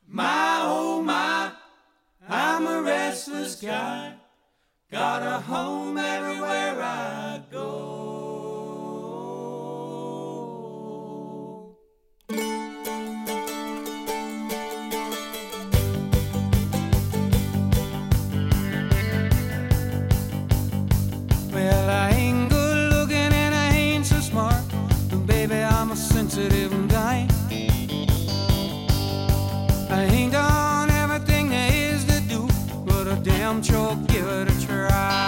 My, oh my, I'm a restless guy. Got a home everywhere I go. Well, I ain't good looking and I ain't so smart, but baby, I'm a sensitive guy. I ain't done everything there is to do, but I damn sure give it a try.